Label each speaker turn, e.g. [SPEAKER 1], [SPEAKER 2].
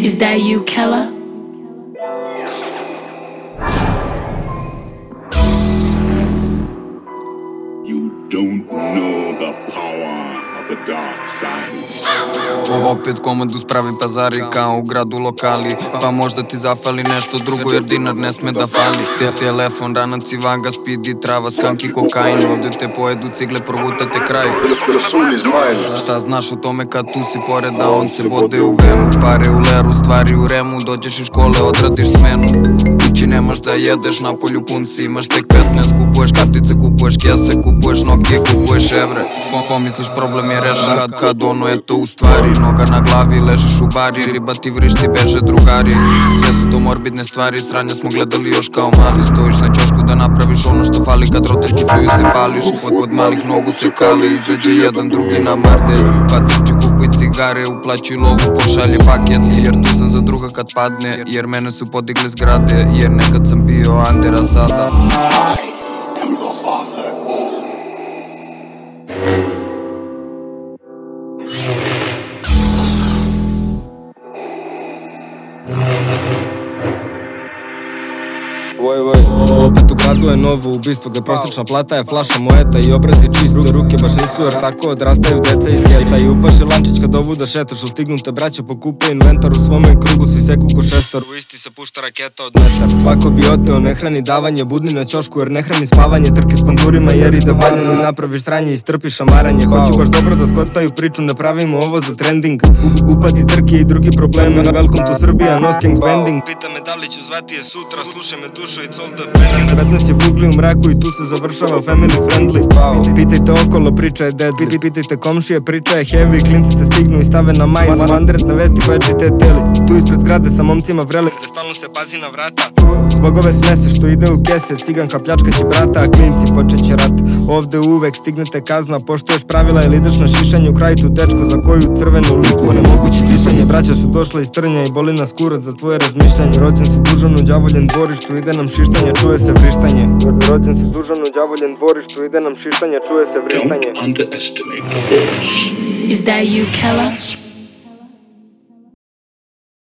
[SPEAKER 1] Is that you, Kella?
[SPEAKER 2] You don't know the power of the dark side.
[SPEAKER 3] Opet komandu spravi pazari kao u gradu lokali. Pa možda ti zafali nešto drugo jer dinar ne sme da fali. Telefon, ranac i vaga, speed i trava, skanki, kokain. Ovde te pojedu cigle, progutate kraj. Šta znaš o tome kad tu si pored, da on se bode u venu. Pare u leru, stvari u remu, dođeš iz škole, odradiš smenu. Kući nemaš da jedeš, na polju pun si, imaš tek 15. Kupuješ kartice, kupuješ kese, kupuješ Nokia, kupuješ evre. Pomisliš problem je rešen kad ono je to u stvari. Noga na glavi, ležiš u bari, riba ti vrišti, beže drugari. Sve su to morbidne stvari, sranja smo gledali još kao mali. Stojiš na ćošku da napraviš ono što fali, kad roteljki čuju se pališ. Od malih nogu se kali, izađe jedan drugi na mardelj. Pa trči, kupuj cigare, uplaćuj lovu, pošalje paket. Jer tu sam za druga kad padne, jer mene su podigli zgrade. Jer nekad sam bio under, a sada
[SPEAKER 2] I am your father.
[SPEAKER 4] Opet u gradu je novo ubistvo, gde prosječna plata je flaša mojeta i obraz je čist. Ruke baš nisu jer tako odrastaju deca iz geta. I upaše lančić kad ovu da šetaš, al stignute braće pokupe inventar. U svome krugu svi seku ko šestar, u isti se pušta raketa od metar. Svako bi oteo, ne hrani davanje, budni na ćošku jer ne hrani spavanje. Trke s pandurima jer i da valjanje, napraviš sranje i strpiš šamaranje. Hoću baš dobro da skotaju priču, ne pravimo ovo za trending. Upadi trke i drugi problemi, welcome to Srbija, no skanks bending. Pita me da li ću zvati je sutra, slušaj me dušo, it's all the bending. 19 je vugli u mraku i tu se završava family friendly. Pitajte okolo, priča je dead. Pitajte komšije, priča je heavy. Klinci te stignu i stave na majn. Vanderet na vesti pečite teli. Tu ispred zgrade sa momcima vrele, gde stalno se pazi na vrata. Zbog ove smese što ide u kese, ciganka pljačkaće brata, a klinci počeće rat. Ovde uvek stignete kazna, poštuješ pravila ili ideš na šišanje. U kraju tu dečko za koju crvenu liku nemoguće dišanje. Braća su došla iz trnja i boli nas kurac za tvoje razmišljanje. Rođen si dužan u đavoljen dvorištu, ide nam šištanje, čuje se vrištanje. Rođen si dužan u đavoljen dvorištu, ide nam šištanje, čuje se vrištanje.
[SPEAKER 2] Don't underestimate the force.
[SPEAKER 1] Is that you, Kella?